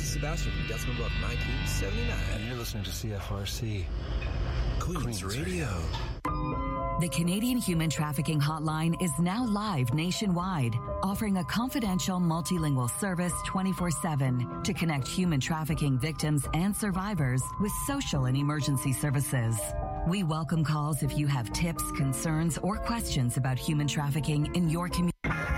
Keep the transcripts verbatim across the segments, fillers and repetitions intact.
is Sebastian from Decimal Above nineteen seventy-nine. And you're listening to C F R C. Queens, Queens Radio. The Canadian Human Trafficking Hotline is now live nationwide, offering a confidential multilingual service twenty-four seven to connect human trafficking victims and survivors with social and emergency services. We welcome calls if you have tips, concerns, or questions about human trafficking in your community.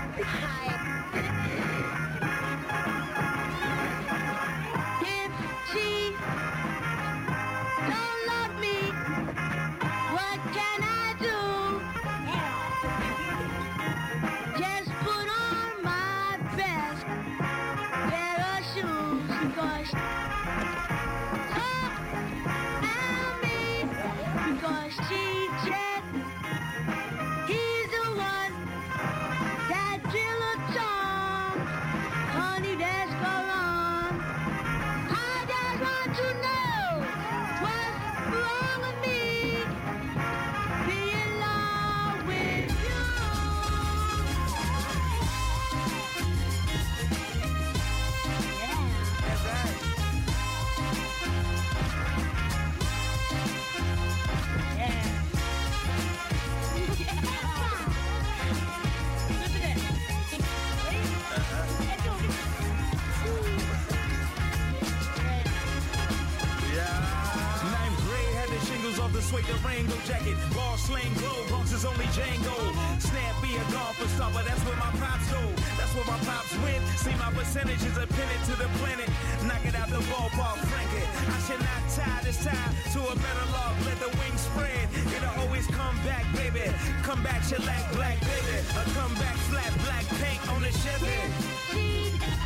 Suede Durango jacket, ball slang glow, Bronx is only Django. Snappy a golfer star, but that's where my pops go. That's where my pops win. See my percentages are pinned to the planet. Knock it out the ballpark, frank it. I should not tie this tie to a better log. Let the wings spread. It'll always come back, baby. Come back, shellac, black, baby. A come back, flat, black paint on the Chevy.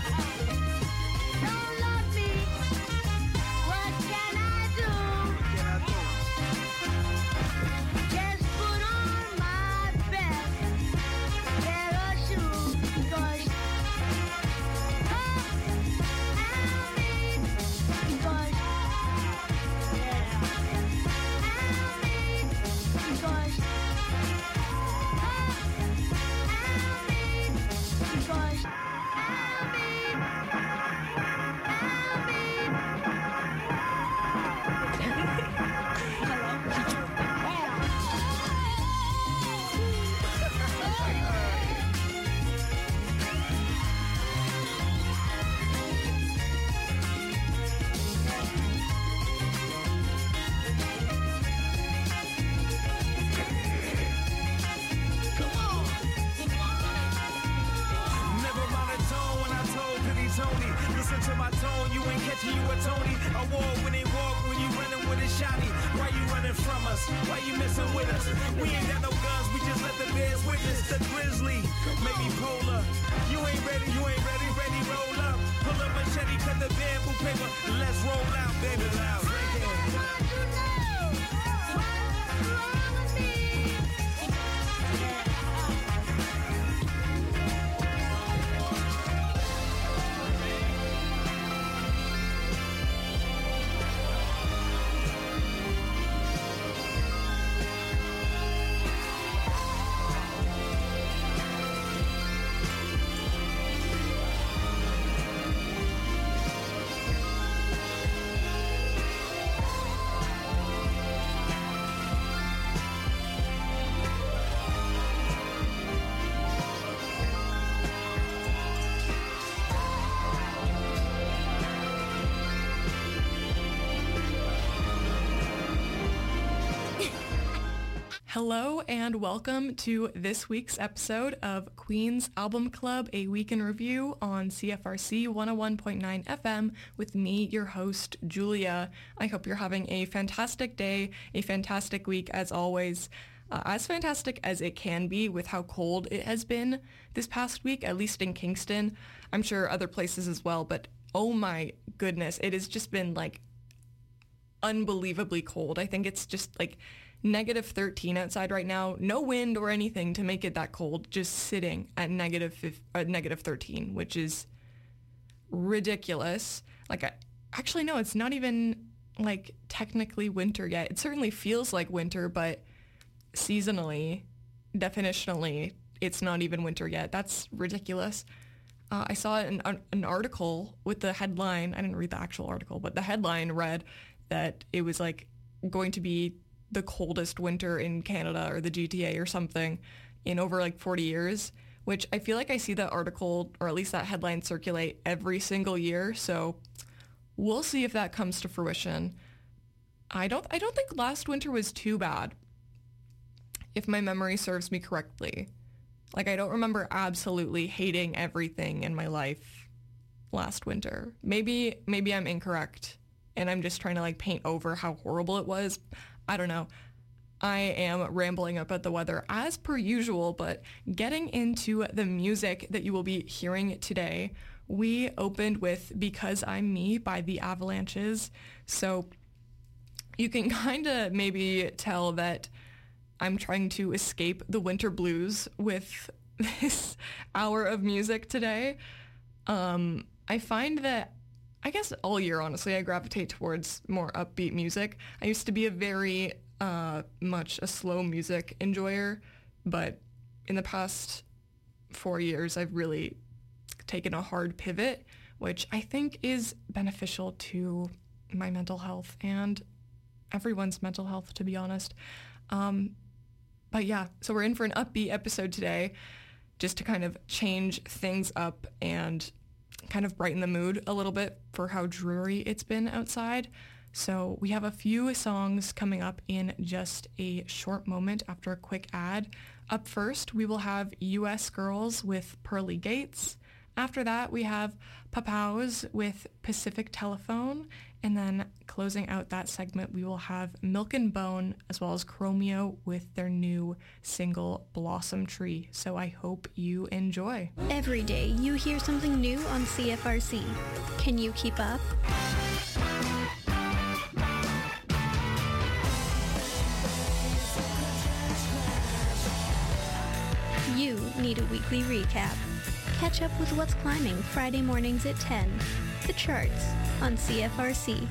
Why you messing with us? We ain't got no guns, we just let the bears witness. The grizzly, maybe polar. You ain't ready, you ain't ready, ready, roll up. Pull up machete, cut the bamboo paper. Let's roll out, baby, loud. Hello and welcome to this week's episode of Queen's Album Club, a week in review on C F R C one oh one point nine F M with me, your host, Julia. I hope you're having a fantastic day, a fantastic week as always. Uh, as fantastic as it can be with how cold it has been this past week, at least in Kingston. I'm sure other places as well, but oh my goodness, it has just been like unbelievably cold. I think it's just like negative thirteen outside right now. No wind or anything to make it that cold. Just sitting at negative uh, negative thirteen, which is ridiculous. Like, I, actually, no, it's not even like technically winter yet. It certainly feels like winter, but seasonally, definitionally, it's not even winter yet. That's ridiculous. Uh, I saw an, an article with the headline, I didn't read the actual article, but the headline read that it was like going to be the coldest winter in Canada or the G T A or something in over like forty years, which I feel like I see that article, or at least that headline, circulate every single year. So we'll see if that comes to fruition. I don't I don't think last winter was too bad, if my memory serves me correctly. Like, I don't remember absolutely hating everything in my life last winter. Maybe maybe I'm incorrect and I'm just trying to like paint over how horrible it was. I don't know. I am rambling about the weather as per usual, but getting into the music that you will be hearing today, we opened with Because I'm Me by the Avalanches. So you can kind of maybe tell that I'm trying to escape the winter blues with this hour of music today. Um, I find that, I guess all year, honestly, I gravitate towards more upbeat music. I used to be a very uh, much a slow music enjoyer, but in the past four years, I've really taken a hard pivot, which I think is beneficial to my mental health and everyone's mental health, to be honest. Um, But yeah, so we're in for an upbeat episode today, just to kind of change things up and kind of brighten the mood a little bit for how dreary it's been outside. So we have a few songs coming up in just a short moment after a quick ad. Up first, we will have U S Girls with Pearly Gates. After that, we have Papaws with Pacific Telephone. And then closing out that segment, we will have Milk and Bone as well as Chromeo with their new single Blossom Tree. So I hope you enjoy. Every day you hear something new on C F R C. Can you keep up? You need a weekly recap. Catch up with what's climbing Friday mornings at ten. The charts on C F R C.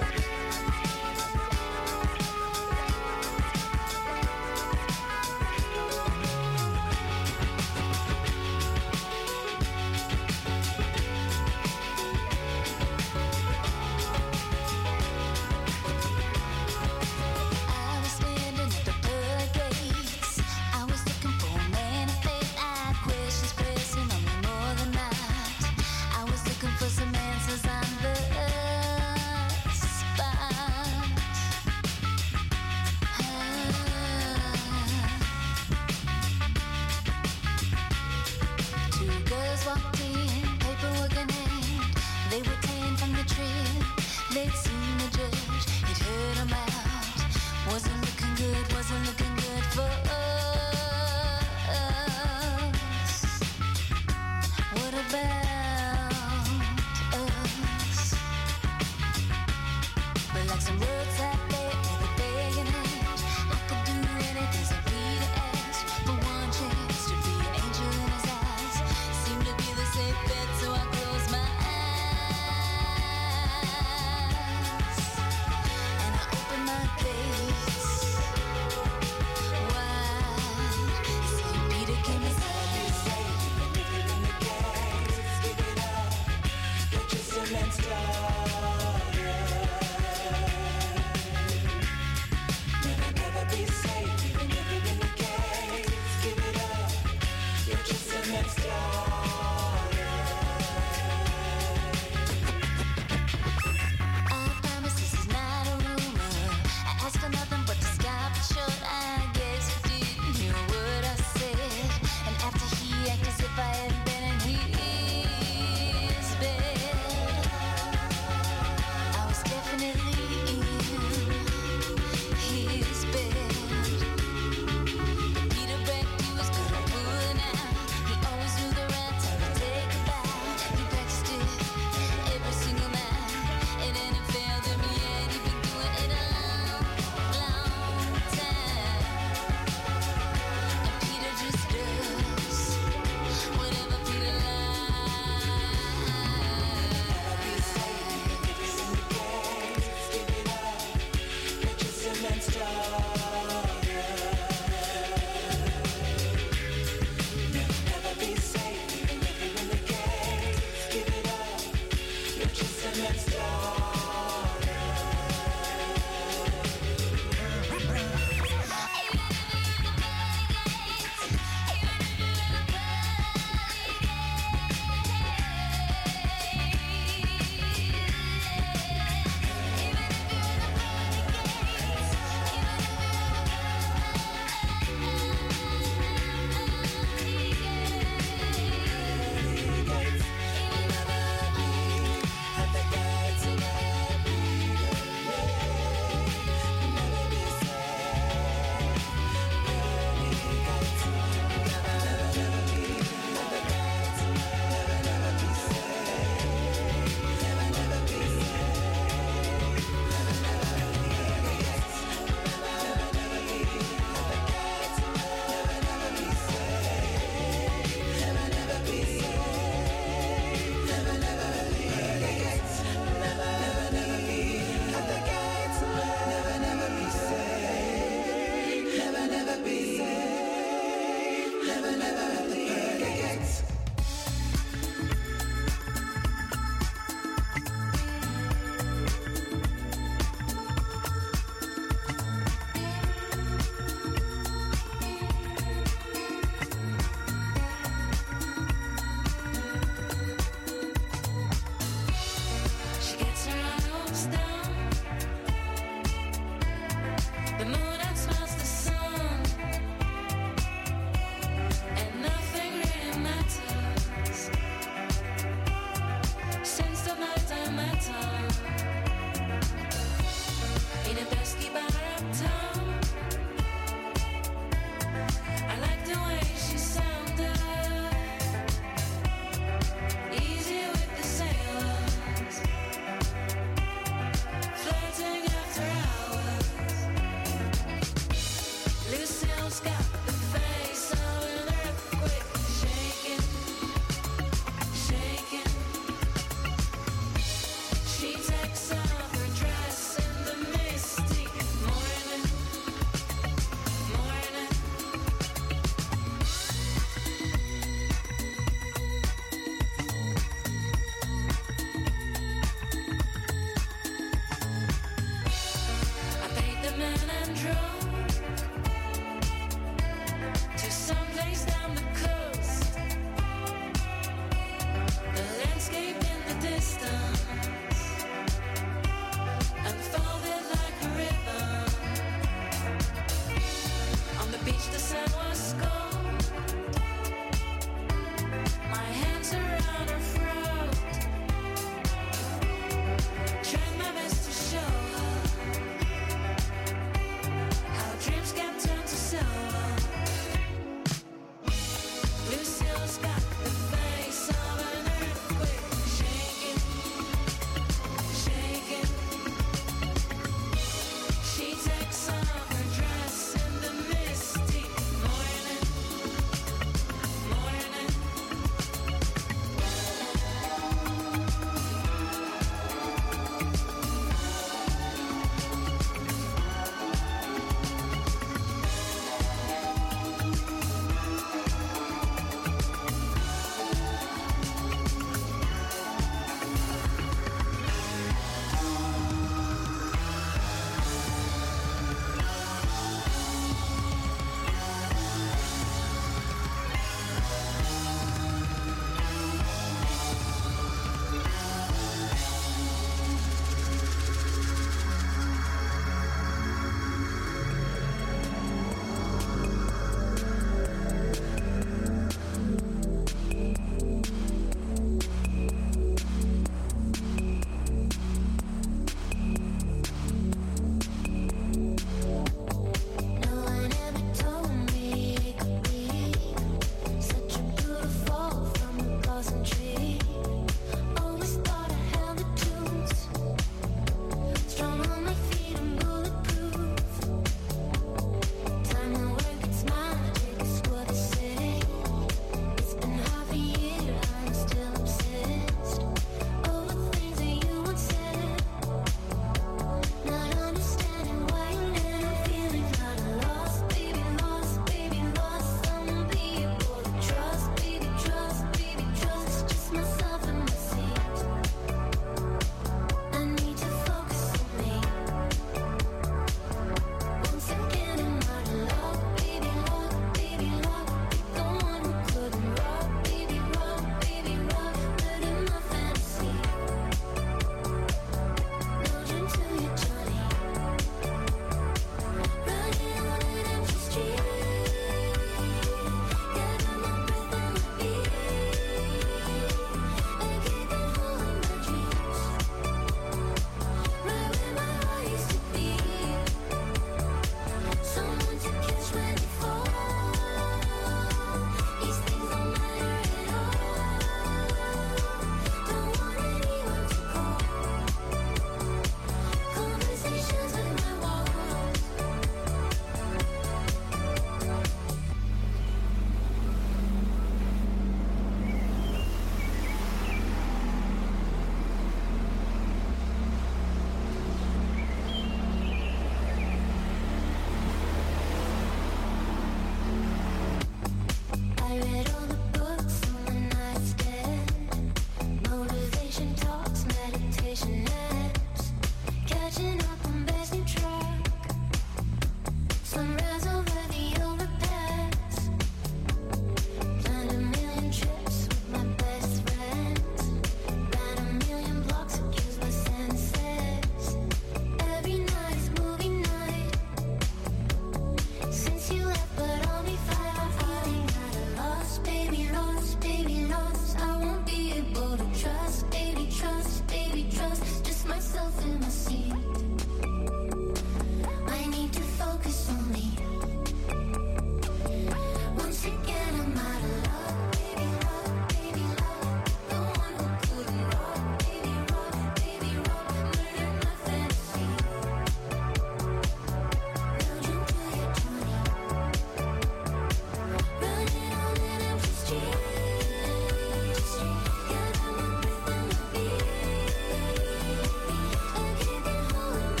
Keep it holding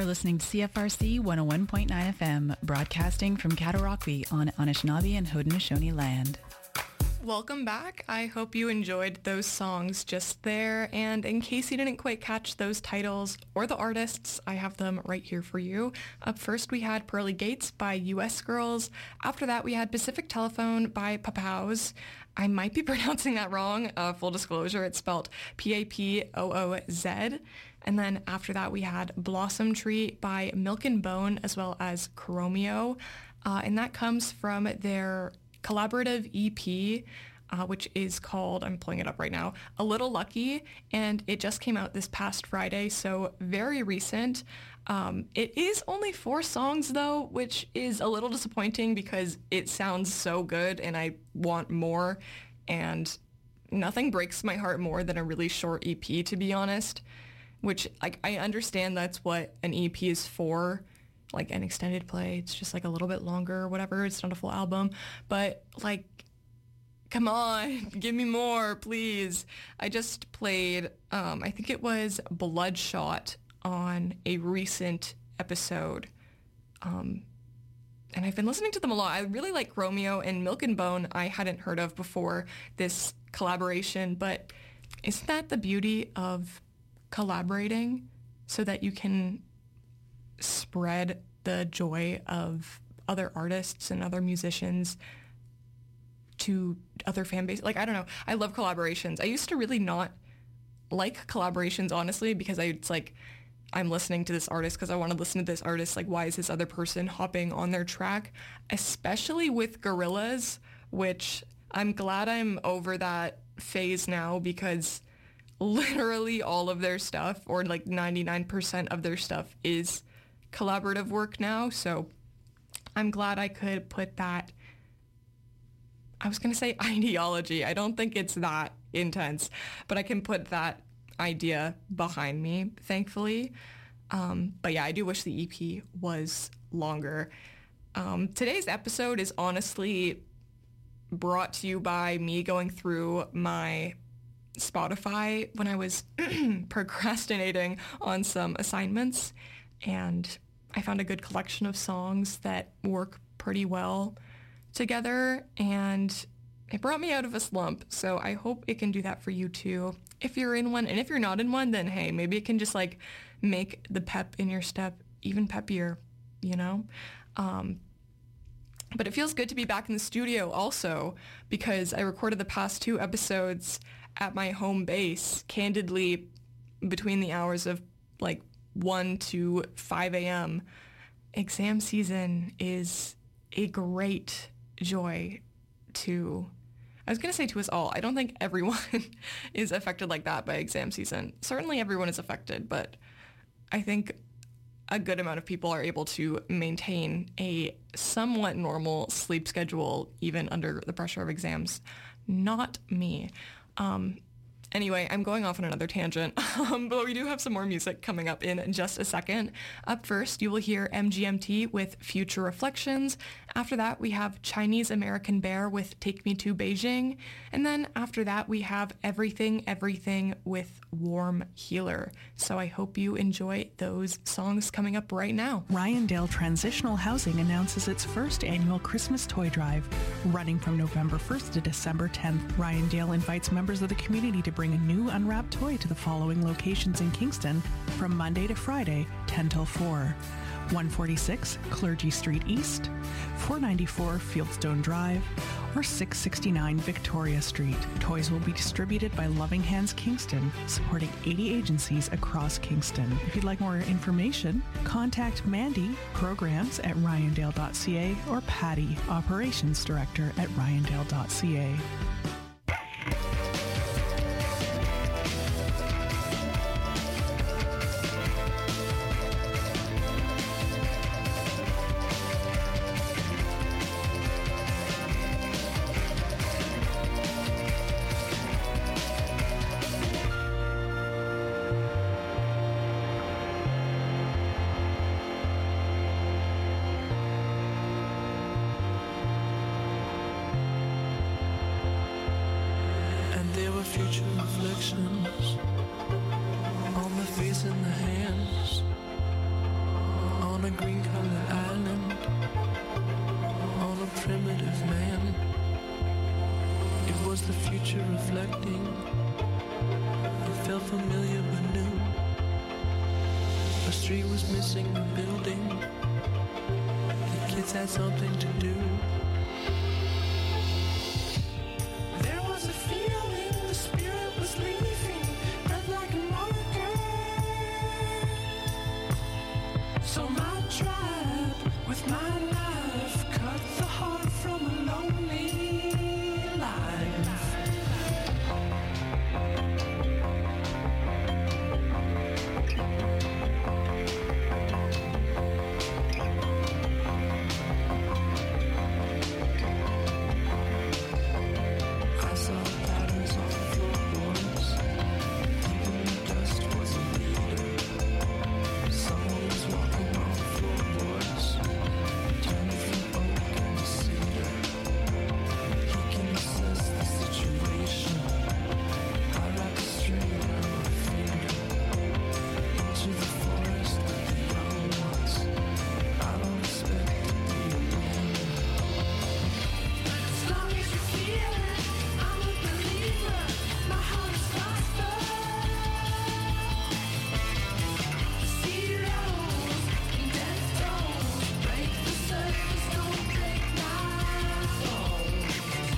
You're listening to C F R C one oh one point nine F M, broadcasting from Cataraqui on Anishinaabe and Haudenosaunee land. Welcome back. I hope you enjoyed those songs just there. And in case you didn't quite catch those titles or the artists, I have them right here for you. Up first, we had Pearly Gates by U S Girls. After that, we had Pacific Telephone by Papoose. I might be pronouncing that wrong. Uh, full disclosure, it's spelled P A P O O Z. And then after that, we had Blossom Tree by Milk and Bone, as well as Chromeo. Uh, and that comes from their collaborative E P, uh, which is called, I'm pulling it up right now, A Little Lucky, and it just came out this past Friday, so very recent. Um, it is only four songs, though, which is a little disappointing because it sounds so good and I want more, and nothing breaks my heart more than a really short E P, to be honest, which like I understand that's what an E P is for, like an extended play. It's just like a little bit longer or whatever. It's not a full album. But like, come on, give me more, please. I just played, um, I think it was Bloodshot on a recent episode. Um, and I've been listening to them a lot. I really like Chromeo, and Milk and Bone I hadn't heard of before this collaboration. But isn't that the beauty of collaborating, so that you can spread the joy of other artists and other musicians to other fan bases? Like, I don't know. I love collaborations. I used to really not like collaborations, honestly, because I, it's like, I'm listening to this artist because I want to listen to this artist. Like, why is this other person hopping on their track? Especially with Gorillaz, which I'm glad I'm over that phase now, because literally all of their stuff, or like ninety-nine percent of their stuff, is collaborative work now. So I'm glad I could put that, I was going to say ideology. I don't think it's that intense, but I can put that idea behind me, thankfully. Um, but yeah, I do wish the E P was longer. Um, today's episode is honestly brought to you by me going through my Spotify when I was procrastinating on some assignments, and I found a good collection of songs that work pretty well together, and it brought me out of a slump. So I hope it can do that for you too, if you're in one. And if you're not in one, then hey, maybe it can just like make the pep in your step even peppier, you know? Um, but it feels good to be back in the studio also, because I recorded the past two episodes at my home base, candidly, between the hours of like one to five a.m. Exam season is a great joy to, I was going to say to us all. I don't think everyone is affected like that by exam season. Certainly everyone is affected, but I think a good amount of people are able to maintain a somewhat normal sleep schedule even under the pressure of exams. Not me. Um, Anyway, I'm going off on another tangent, um, but we do have some more music coming up in just a second. Up first, you will hear M G M T with Future Reflections. After that, we have Chinese American Bear with Take Me to Beijing. And then after that, we have Everything, Everything with Warm Healer. So I hope you enjoy those songs coming up right now. Ryandale Transitional Housing announces its first annual Christmas toy drive. Running from November first to December tenth, Ryandale invites members of the community to bring a new unwrapped toy to the following locations in Kingston from Monday to Friday, ten till four. one forty-six Clergy Street East, four ninety-four Fieldstone Drive, or six sixty-nine Victoria Street. Toys will be distributed by Loving Hands Kingston, supporting eighty agencies across Kingston. If you'd like more information, contact Mandy, programs at ryandale dot c a, or Patty, operations director at ryandale dot c a. On the face and the hands, green-colored island on a primitive man. It was the future reflecting. It felt familiar but new. A street was missing a building. The kids had something to do. There was a feeling the spirit was leaving, red like a marker. So my tribe, with my life, cut the heart from a lonely life. I saw patterns on the floorboards. Even the dust wasn't leader. Someone was walking on the floorboards, turning from oak into cedar. He can assess the situation. I wrap a string around my finger. Into the forest with the young ones. I don't expect to be alone. As long as you feel it, I'm a believer. My heart is faster. Zeros and death tolls break the surface, don't break my bones.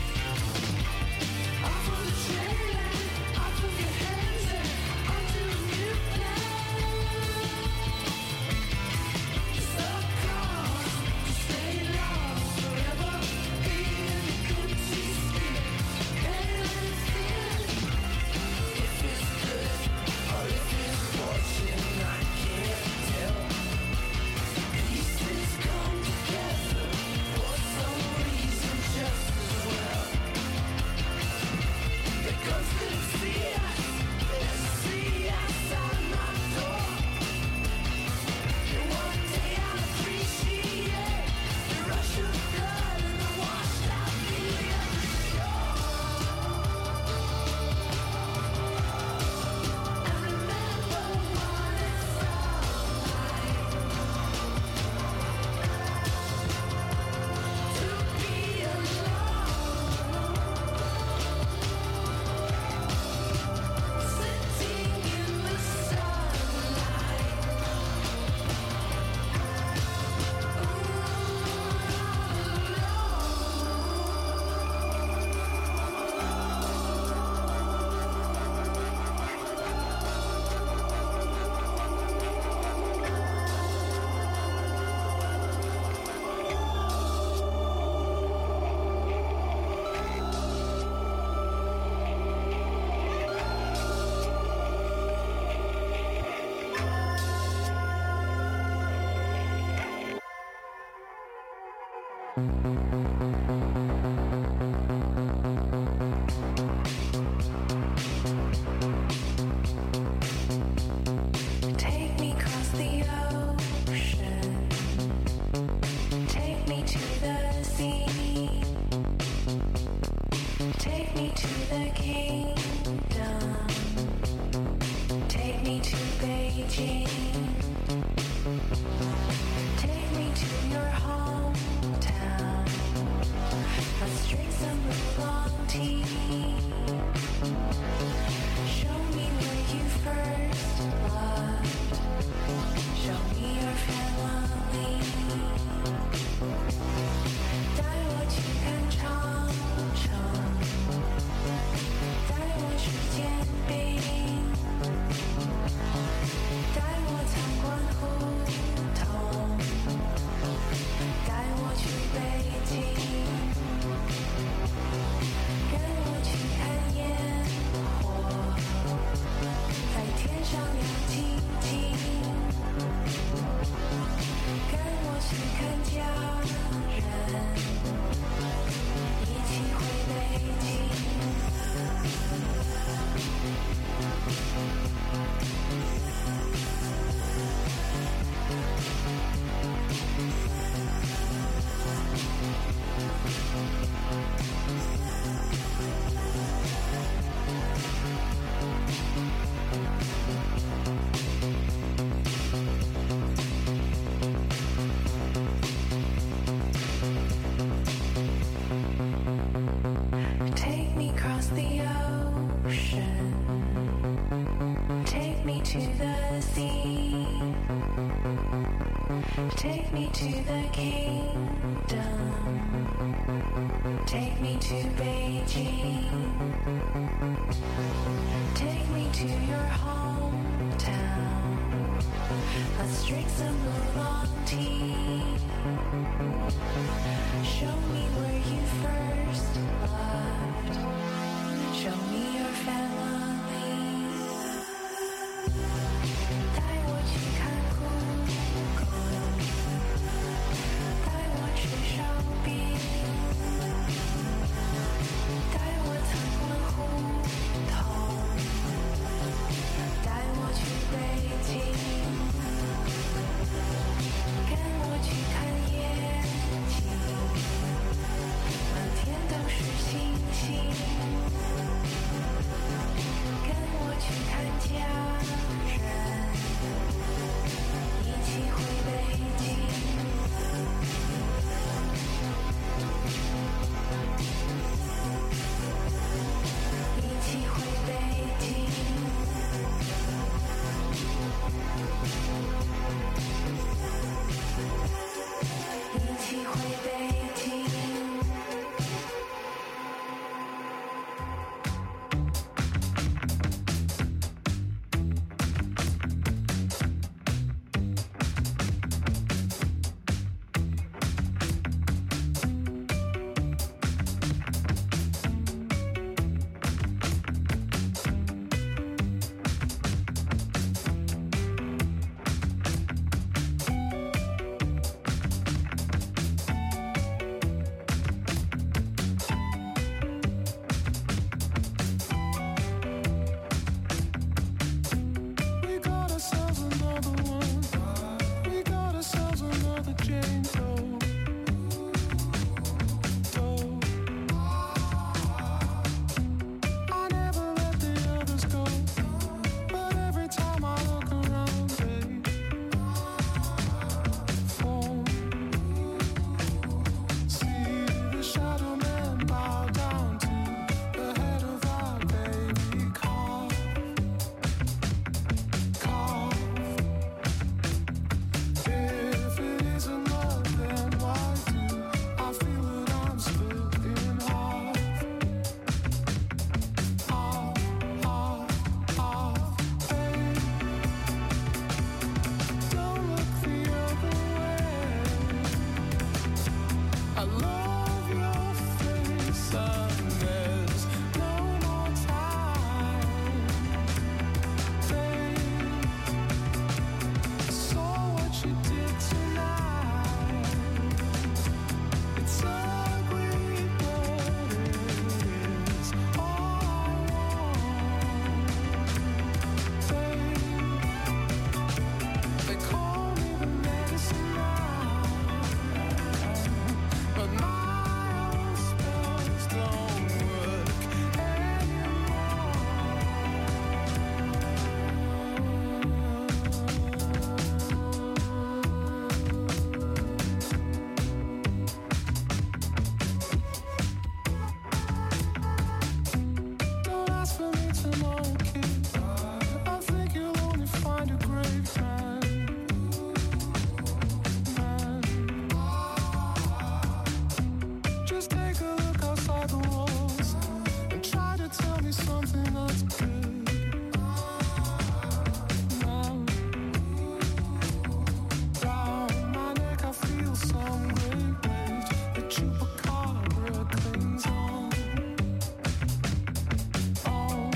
Off of the trailer, off of your hands and onto a new plan. It's the cost to stay lost forever, being in the Gucci skin, better than thin. If it's good or if it's fortune, I can't tell. Pieces come together for some reason just as well. Because there's fear, there's sea outside my door. And one day I'll appreciate the rush of blood and the washed out feeling of the shore. And remember what it felt like to be alone, sitting in the sunlight. Take me across the ocean. Take me to the sea. Take me to the kingdom. Take me to Beijing. Take me to your hometown. Let's drink some long tea. Show me where you first loved. Show me your family. 带我去看长城，带我去见北京，带我参观胡同，带我去北京，跟我去 to the sea. Take me to the kingdom. Take me to Beijing. Take me to your hometown. Let's drink some oolong tea. Show me where you first loved. Show me your family. 带我去看故宫，带我吃烧饼，带我参观胡同，带我去北京，跟我去看夜景，满天都是星星，跟我去看家人，一起回北京。一起回北京，一起回北京。We got ourselves another one. We got ourselves another Jane Doe. Doe. I never let the others go, but every time I look around, they fall. See the shadow man bow down to the head of our baby calf. Calf. If it isn't love, then why do I feel that I'm split in half? Half, half, half, babe. Don't look the other way. I love your face, and there's no more time, babe. I saw what you did tonight. It's ugly, but it's all I want, babe. They call me the medicine man, but my old spells don't work Don't ask for me tomorrow, kid. I think you'll only find a great man. Man. Just take a look outside the walls and try to tell me something that's good. Now, round my neck I feel some great waves. The chupacabra clings on. Oh,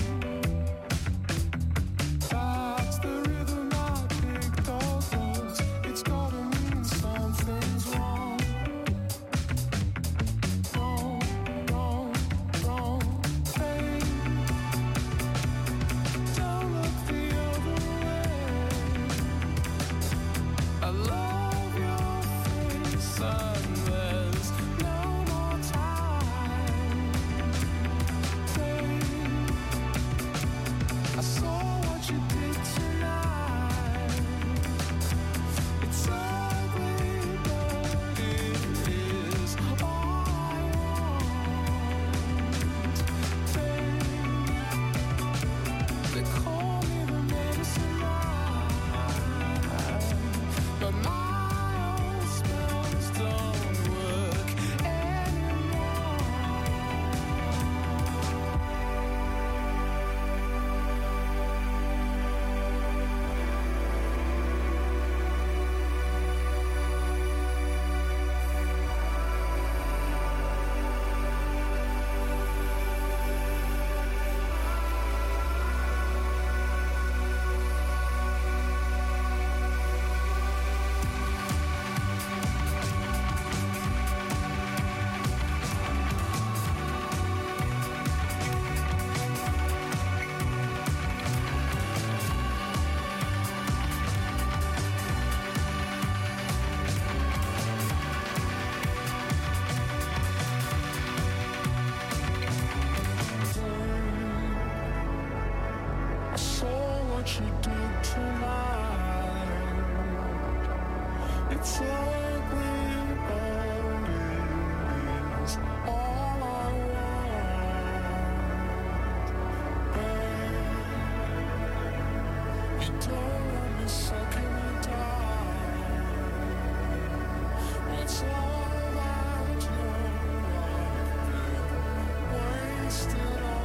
you do tonight. It's ugly, but it is all I want. But you don't want me sucking you down. What's all that you're wasted on?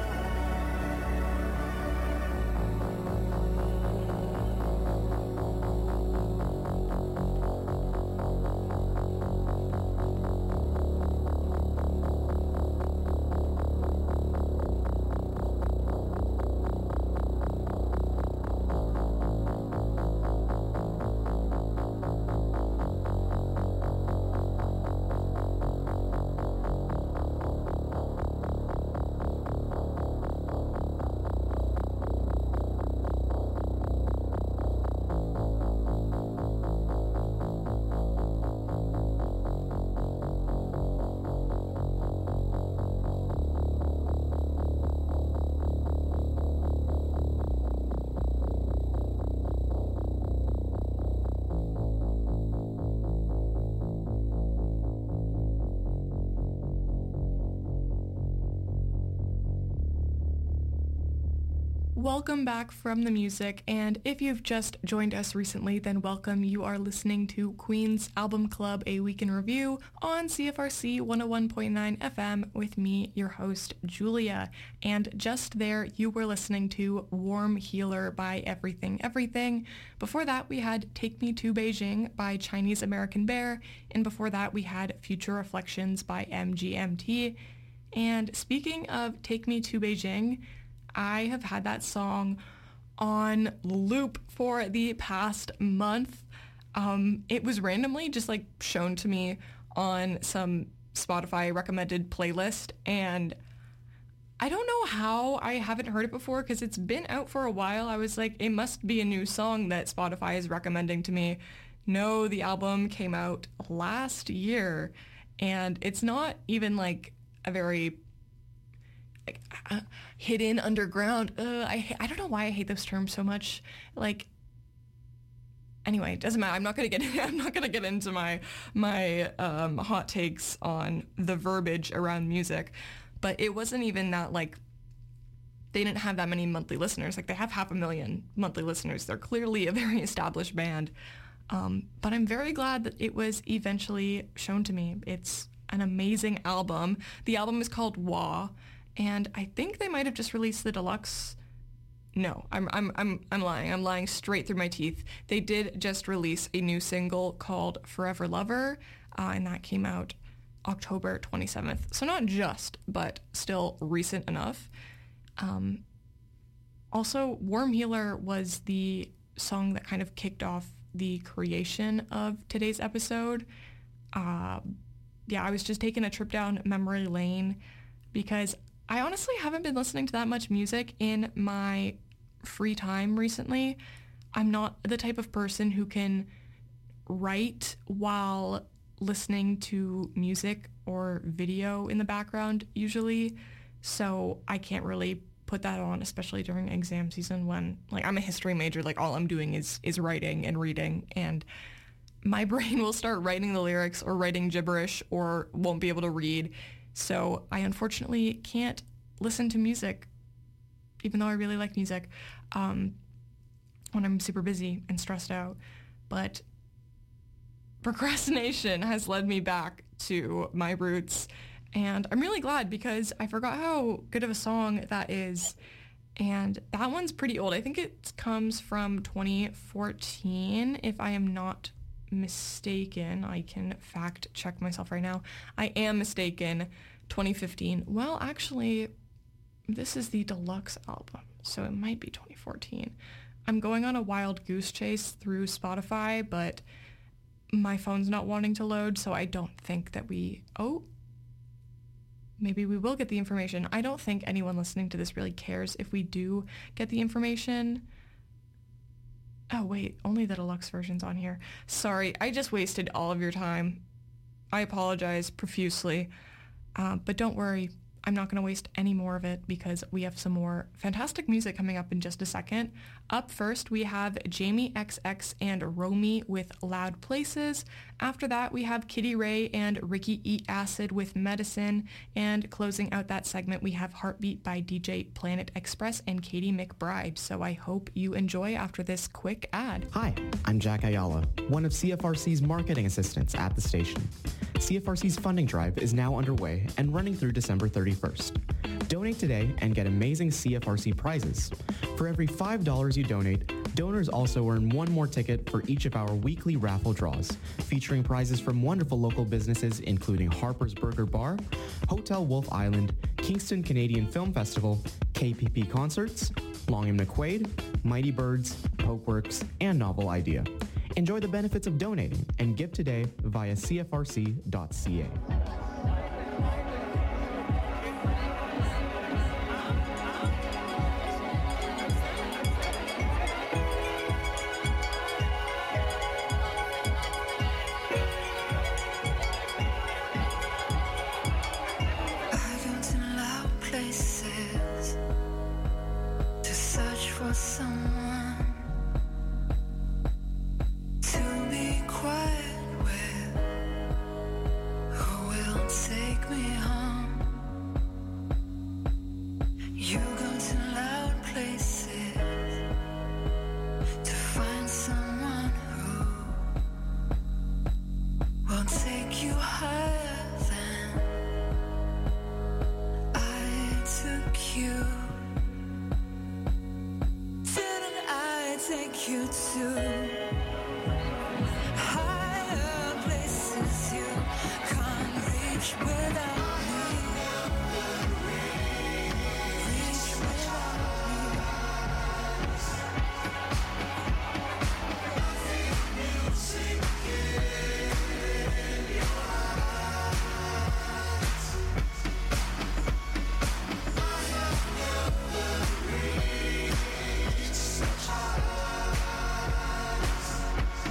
Welcome back from the music, and if you've just joined us recently, then welcome. You are listening to Queen's Album Club, a week in review on C F R C one oh one point nine F M with me, your host, Julia. And just there, you were listening to Warm Healer by Everything Everything. Before that, we had Take Me to Beijing by Chinese American Bear, and before that, we had Future Reflections by M G M T. And speaking of Take Me to Beijing, I have had that song on loop for the past month. Um, it was randomly just like shown to me on some Spotify recommended playlist, and I don't know how I haven't heard it before because it's been out for a while. I was like, it must be a new song that Spotify is recommending to me. No, the album came out last year, and it's not even like a very like, uh, hidden underground. Uh, I I don't know why I hate those terms so much. Like, anyway, it doesn't matter. I'm not gonna get I'm not gonna get into my my um, hot takes on the verbiage around music, but it wasn't even that like they didn't have that many monthly listeners. Like they have half a million monthly listeners. They're clearly a very established band. Um, but I'm very glad that it was eventually shown to me. It's an amazing album. The album is called Wah. And I think they might have just released the deluxe. No, I'm I'm I'm I'm lying. I'm lying straight through my teeth. They did just release a new single called Forever Lover, uh, and that came out October twenty-seventh. So not just, but still recent enough. Um, also, Warm Healer was the song that kind of kicked off the creation of today's episode. Uh, yeah, I was just taking a trip down memory lane because I honestly haven't been listening to that much music in my free time recently. I'm not the type of person who can write while listening to music or video in the background usually, so I can't really put that on, especially during exam season when, like, I'm a history major, like all I'm doing is is writing and reading, and my brain will start writing the lyrics or writing gibberish or won't be able to read. So I unfortunately can't listen to music, even though I really like music, um, when I'm super busy and stressed out. But procrastination has led me back to my roots, and I'm really glad because I forgot how good of a song that is. And that one's pretty old. I think it comes from twenty fourteen, if I am not mistaken. I can fact check myself right now. I am mistaken. twenty fifteen. Well, actually, this is the deluxe album, so it might be twenty fourteen. I'm going on a wild goose chase through Spotify, but my phone's not wanting to load, so I don't think that we... Oh, maybe we will get the information. I don't think anyone listening to this really cares if we do get the information. Oh, wait, only the deluxe version's on here. Sorry, I just wasted all of your time. I apologize profusely. Uh, but don't worry, I'm not going to waste any more of it because we have some more fantastic music coming up in just a second. Up first, we have Jamie X X and Romy with Loud Places. After that, we have Kitty Ray and Ricky Eat Acid with Medicine. And closing out that segment, we have Heartbeat by D J Planet Express and Katie McBride. So I hope you enjoy after this quick ad. Hi, I'm Jack Ayala, one of C F R C's marketing assistants at the station. C F R C's funding drive is now underway and running through December thirty-first. Donate today and get amazing C F R C prizes. For every five dollars you donate, donors also earn one more ticket for each of our weekly raffle draws, featuring prizes from wonderful local businesses including Harper's Burger Bar, Hotel Wolf Island, Kingston Canadian Film Festival, K P P Concerts, Long and McQuaid, Mighty Birds, Pokeworks, and Novel Idea. Enjoy the benefits of donating and give today via c f r c dot c a. Someone to be quiet with, who will take me home. You go to loud places to find someone who will take you higher than I took you. Take you to higher places you can't reach without me. Reach without me. Music in your eyes. I have never reached such high.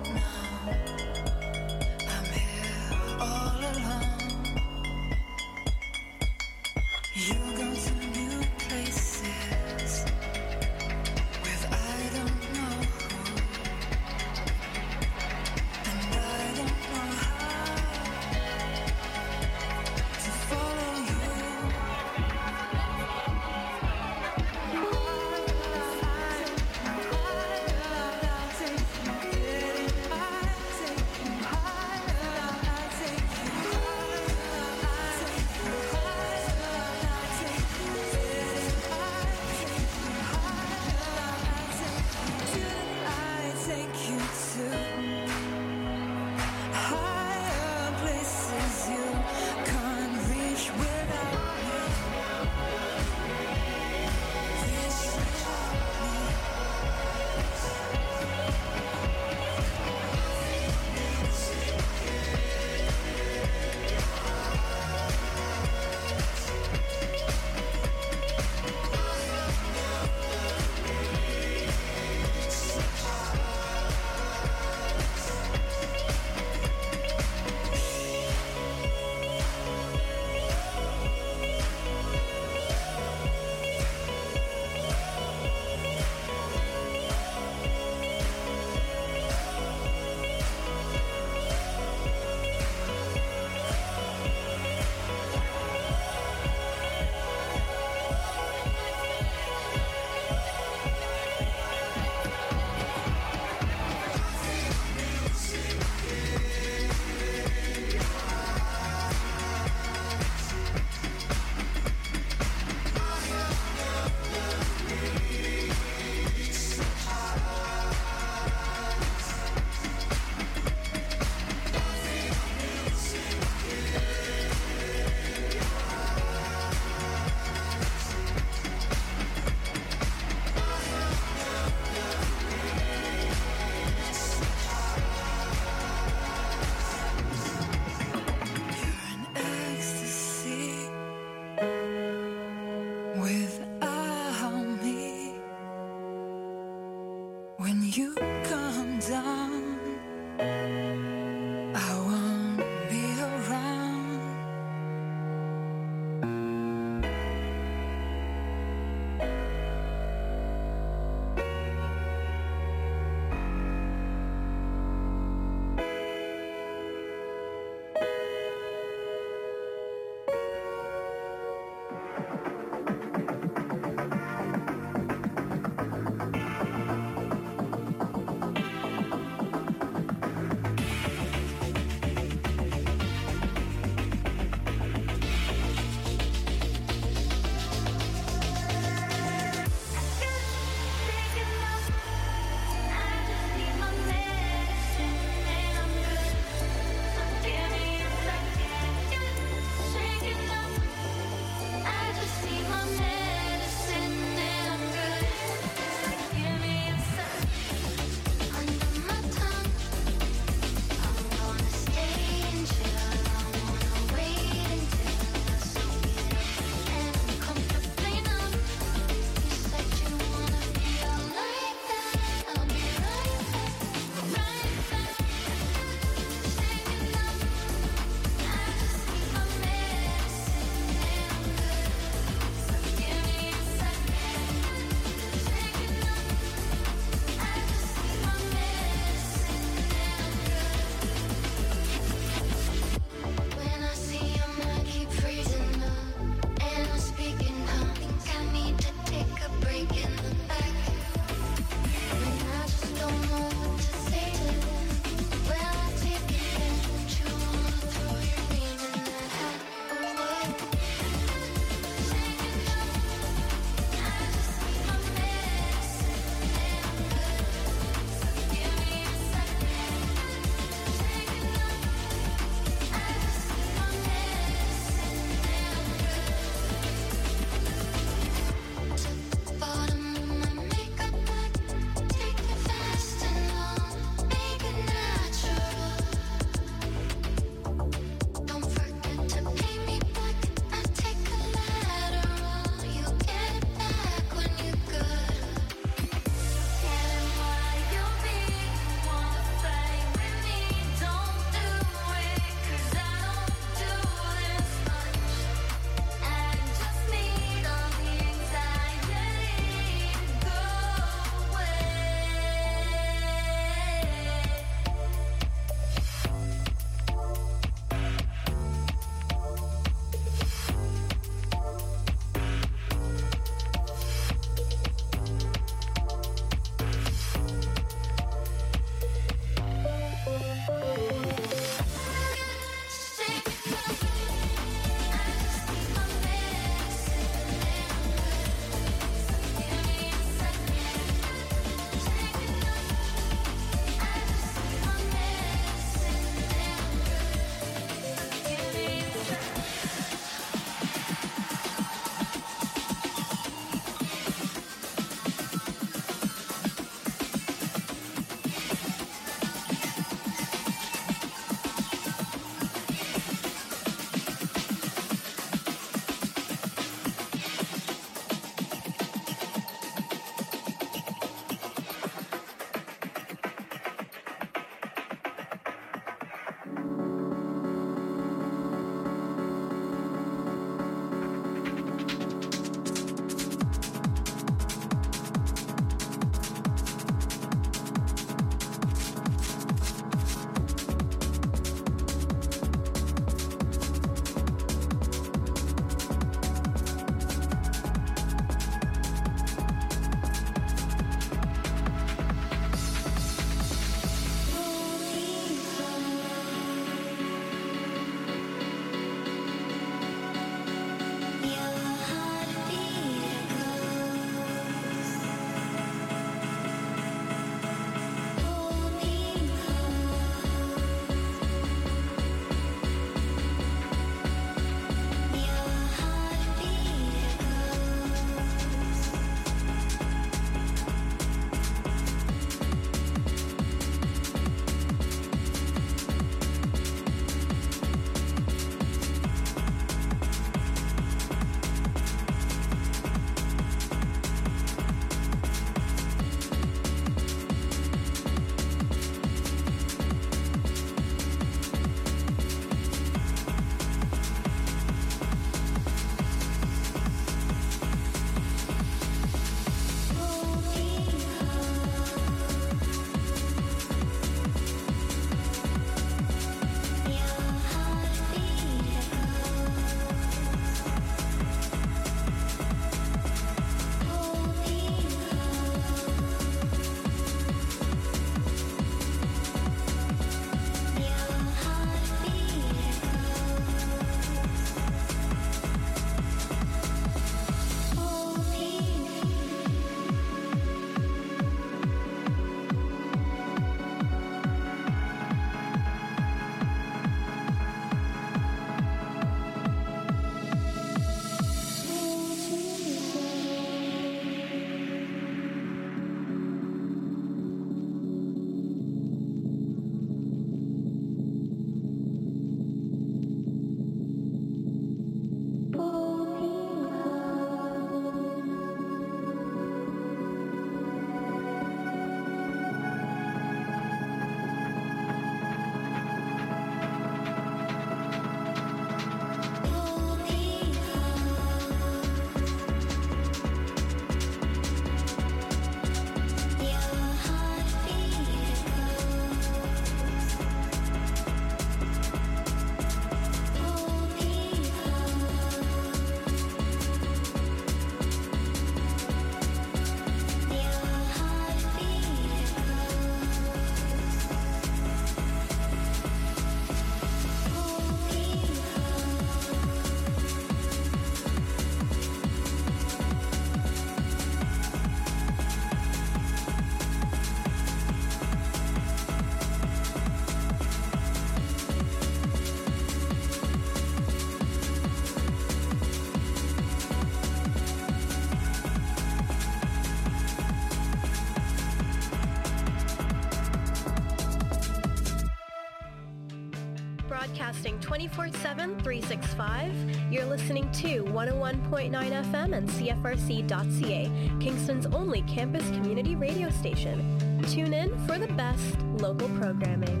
Broadcasting twenty-four seven, three sixty-five. You're listening to one oh one point nine F M and C F R C dot C A, Kingston's only campus community radio station. Tune in for the best local programming.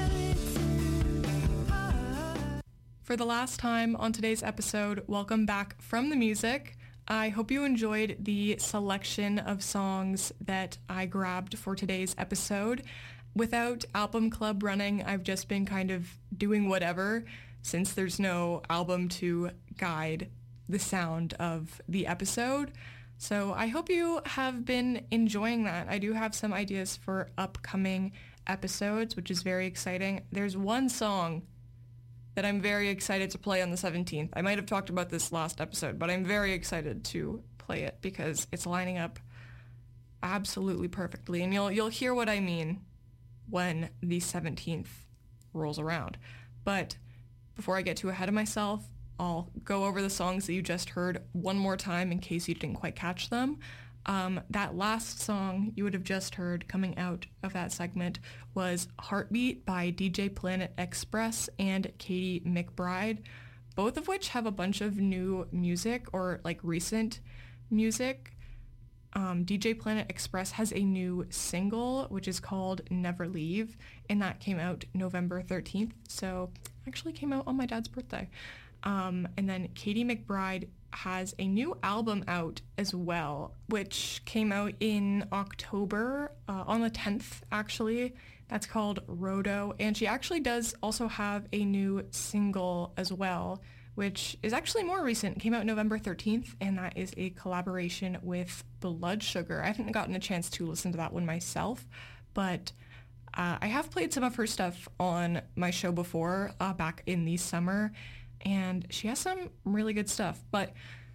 For the last time on today's episode, welcome back from the music. I hope you enjoyed the selection of songs that I grabbed for today's episode. Without Album Club running, I've just been kind of doing whatever since there's no album to guide the sound of the episode. So I hope you have been enjoying that. I do have some ideas for upcoming episodes, which is very exciting. There's one song that I'm very excited to play on the seventeenth. I might have talked about this last episode, but I'm very excited to play it because it's lining up absolutely perfectly. And you'll you'll hear what I mean when the seventeenth rolls around. But before I get too ahead of myself, I'll go over the songs that you just heard one more time in case you didn't quite catch them. Um, that last song you would have just heard coming out of that segment was Heartbeat by D J Planet Express and Katie McBride, both of which have a bunch of new music or like recent music. Um, D J Planet Express has a new single, which is called Never Leave, and that came out November thirteenth, so actually came out on my dad's birthday. Um, and then Katie McBride has a new album out as well, which came out in October, uh, on the tenth, actually. That's called Rodo. And she actually does also have a new single as well, which is actually more recent. It came out November thirteenth, and that is a collaboration with Blood Sugar. I haven't gotten a chance to listen to that one myself, but uh, I have played some of her stuff on my show before, uh, back in the summer, and she has some really good stuff. But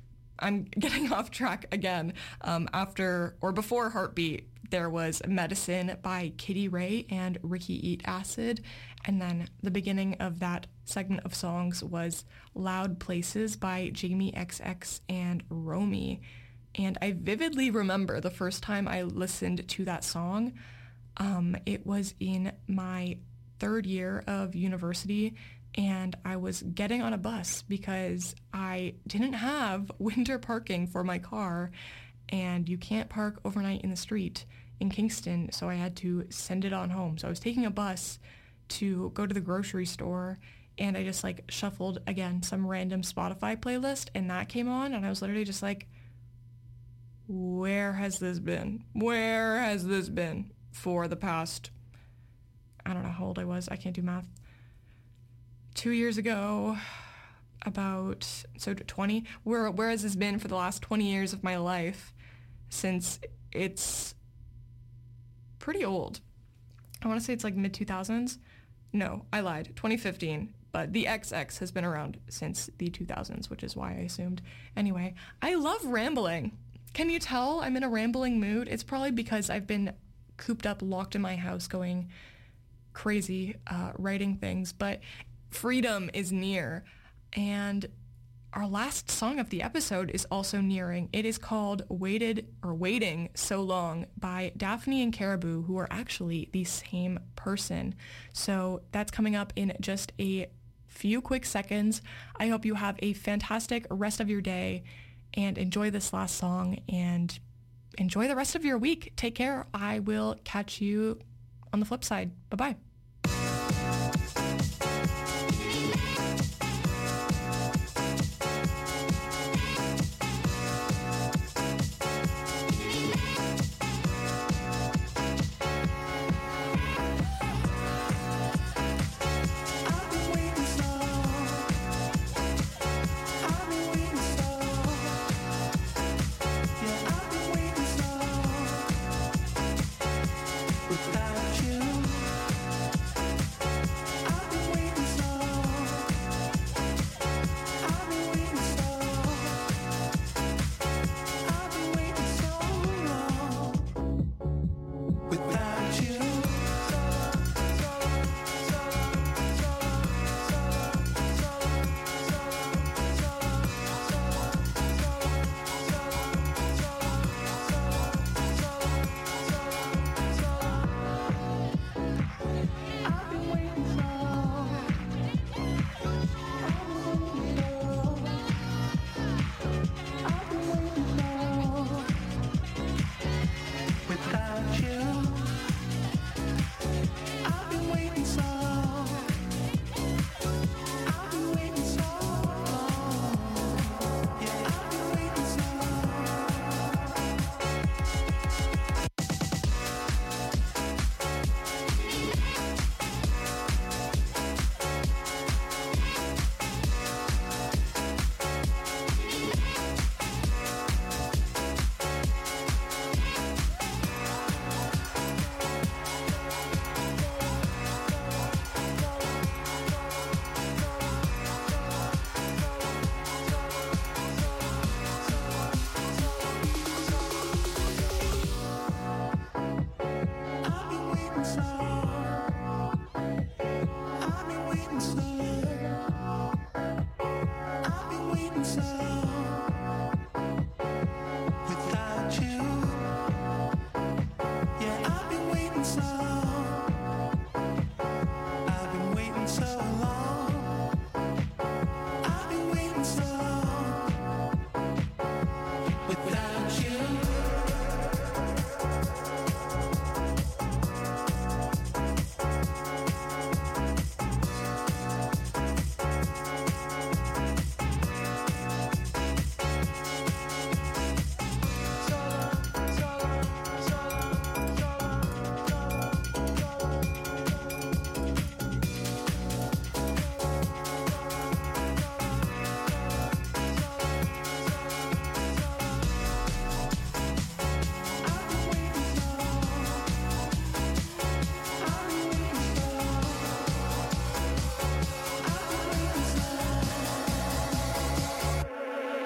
I'm getting off track again. Um, after or before Heartbeat, there was Medicine by Kitty Ray and Ricky Eat Acid. And then the beginning of that segment of songs was Loud Places by Jamie X X and Romy. And I vividly remember the first time I listened to that song. Um, it was in my third year of university, and I was getting on a bus because I didn't have winter parking for my car, and you can't park overnight in the street in Kingston, so I had to send it on home. So I was taking a bus to go to the grocery store, and I just like shuffled again some random Spotify playlist, and that came on, and I was literally just like, where has this been? Where has this been for the past, I don't know how old I was, I can't do math. Two years ago, about, so twenty, where, where has this been for the last twenty years of my life, since it's pretty old. I want to say it's like mid two thousands. No, I lied, twenty fifteen, but the X X has been around since the two thousands, which is why I assumed. Anyway, I love rambling. Can you tell I'm in a rambling mood? It's probably because I've been cooped up, locked in my house, going crazy, uh, writing things, but freedom is near, and our last song of the episode is also nearing. It is called Waited or Waiting So Long by Daphne and Caribou, who are actually the same person. So that's coming up in just a few quick seconds. I hope you have a fantastic rest of your day and enjoy this last song and enjoy the rest of your week. Take care. I will catch you on the flip side. Bye-bye. Without you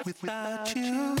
without you.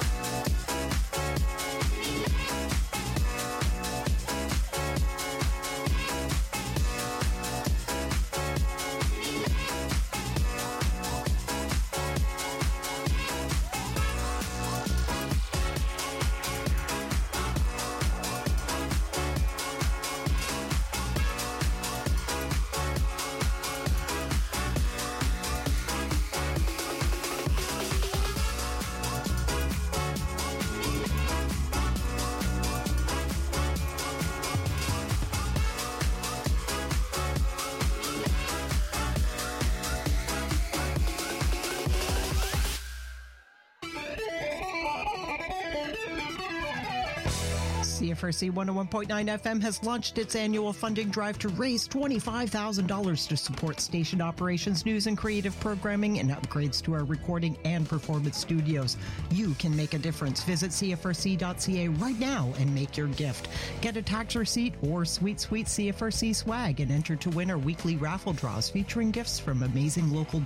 C F R C one oh one point nine F M has launched its annual funding drive to raise twenty-five thousand dollars to support station operations, news and creative programming, and upgrades to our recording and performance studios. You can make a difference. Visit C F R C dot C A right now and make your gift. Get a tax receipt or sweet, sweet C F R C swag and enter to win our weekly raffle draws featuring gifts from amazing local